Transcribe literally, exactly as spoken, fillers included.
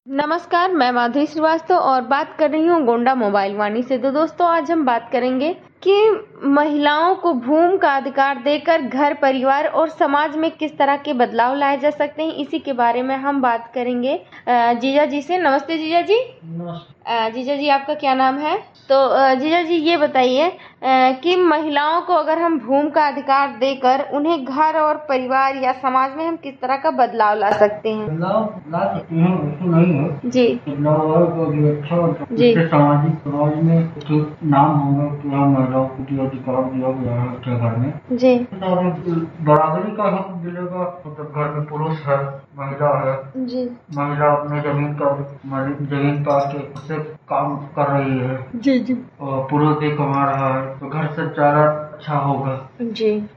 नमस्कार, मैं माधुरी श्रीवास्तव और बात कर रही हूँ गोंडा मोबाइल वाणी से। तो दोस्तों, आज हम बात करेंगे कि महिलाओं को भूमि का अधिकार देकर घर, परिवार और समाज में किस तरह के बदलाव लाए जा सकते हैं। इसी के बारे में हम बात करेंगे जीजा जी से। नमस्ते जीजा जी। नमस्ते। जीजा जी, आपका क्या नाम है? तो जीजा जी, ये बताइए कि महिलाओं को अगर हम भूमि का अधिकार देकर उन्हें घर और परिवार या समाज में हम किस तरह का बदलाव ला सकते हैं? बदलाव ला सकते हैं, ऐसा नहीं है जी। बदलाव आएगा भी अच्छा होगा। जी। इससे सामाजिक समाज में कुछ नाम होगा कि हाँ, महिलाओं को जो अधिकार दिया गया है अपने घर में। जी। बराबरी का हक मिलेगा। मतलब घर में पुरुष है, महिला है। जी। महिला अपने जमीन का जमीन पा के उससे काम कर रही है। जी जी। और पुरुष भी कमा रहा है, तो घर से ज्यादा अच्छा होगा। जी।